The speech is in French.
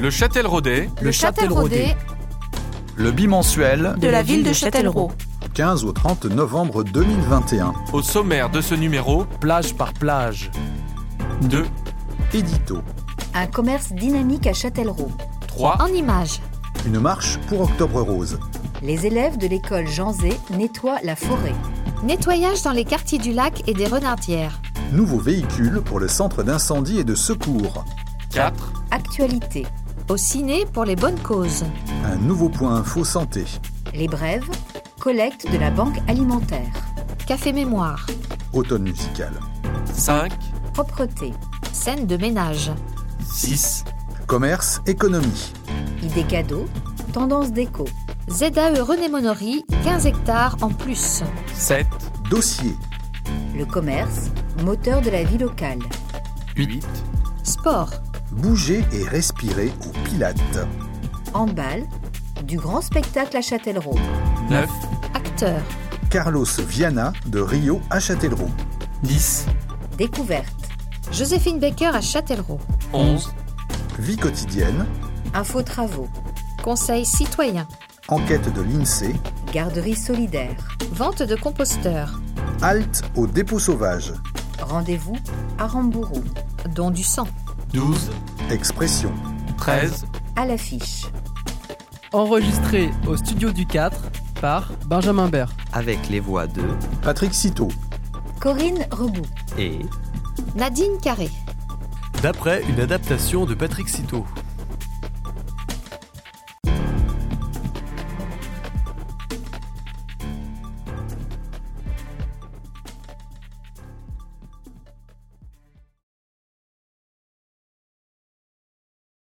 Le Châtelleraudais. Le Châtelleraudais. Le bimensuel De la ville de Châtellerault. 15 au 30 novembre 2021. Au sommaire de ce numéro, plage par plage. 2, Édito. Un commerce dynamique à Châtellerault. 3, En images. Une marche pour Octobre Rose. Les élèves de l'école Jean Zé nettoient la forêt. Nettoyage dans les quartiers du lac et des Renardières. Nouveau véhicule pour le centre d'incendie et de secours. 4, Actualité. Au ciné pour les bonnes causes. Un nouveau point info santé. Les brèves. Collecte de la banque alimentaire. Café mémoire. Automne musical. 5, Propreté. Scène de ménage. 6, Commerce, économie. Idées cadeaux. Tendance déco. ZAE René Monory, 15 hectares en plus. 7, Dossier. Le commerce. Moteur de la vie locale. 8, Sport. Bouger et respirer au Pilates. Handball. Du grand spectacle à Châtellerault. 9, Acteur. Carlos Viana de Rio à Châtellerault. 10, Découverte. Joséphine Baker à Châtellerault. 11, Vie quotidienne. Info travaux. Conseil citoyen. Enquête de l'INSEE. Garderie solidaire. Vente de composteurs. Halte au dépôt sauvage. Rendez-vous à Rambourou. Don du sang. 12, Expression. 13, À l'affiche. Enregistré au studio du 4 par Benjamin Bert. Avec les voix de Patrick Citeau. Corinne Rebout. et Nadine Carré. D'après une adaptation de Patrick Citeau.